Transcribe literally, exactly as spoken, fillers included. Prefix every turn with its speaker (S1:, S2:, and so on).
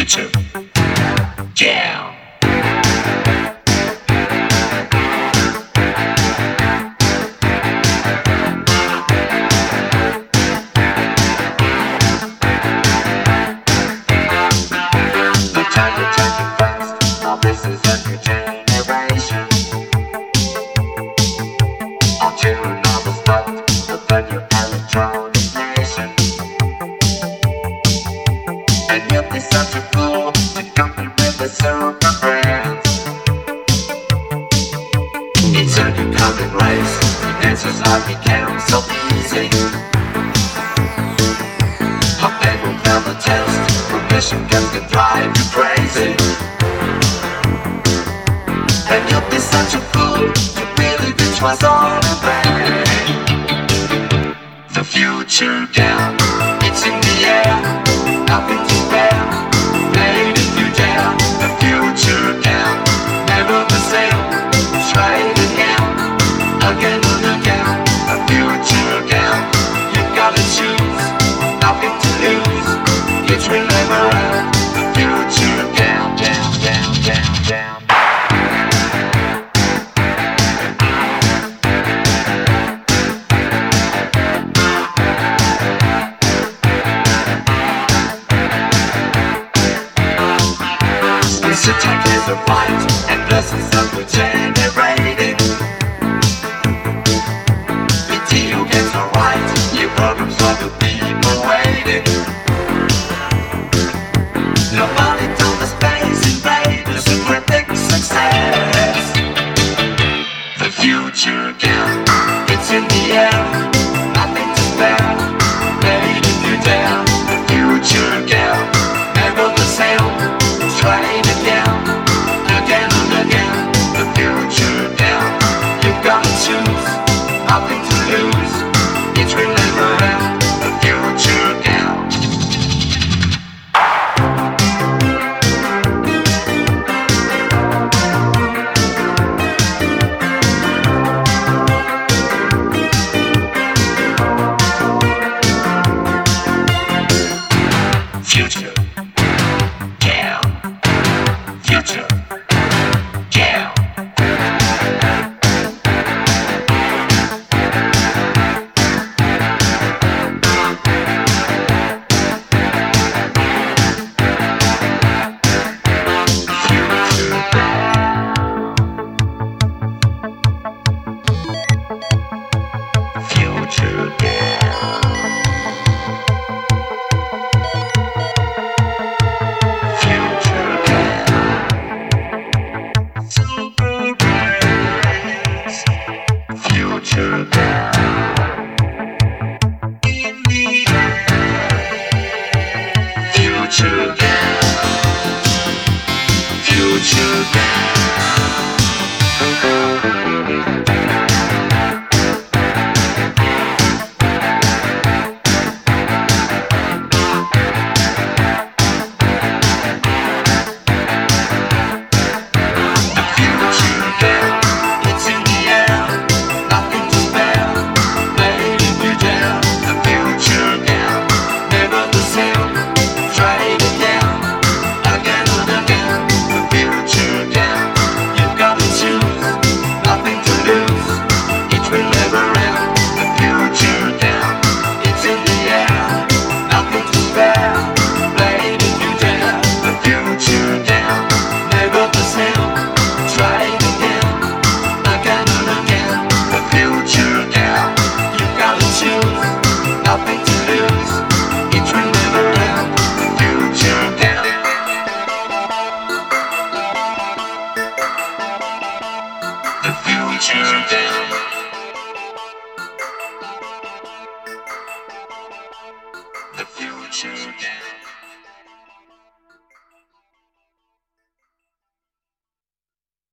S1: future. Yeah. The time is changing fast. Now this is a new generation. Onto another spot, the new electronic nation. And you'll be such a fool to compete with the super brands. It's a new coming race. The answers have become so easy. How they will fail the test. Permission can drive you crazy. And you'll be such a fool to really bitch what's on the brain. The future down, it's in the air. Nothing to spare, made if you dare. The future down, never the same. Try it again, again and again. The future down, you gotta choose. Nothing to lose, it's will never end. The future down, down, down, down, down. This attack is a fight, and lessons that we're generating. Video games are right, new programs for the people waiting. Nobody told the space invaders a perfect success. The future down, it's in the air. Nothing to spare, made if you dare. The future down, never the same. Try it again, again and again. The future down, you've got to choose. Nothing to lose, it will never end. The future down. Future down. Future down. Future down. Future down. Super brains. Future down. In the air. Future down. Future down. Nothing to lose, it will never end. The future down. The future down.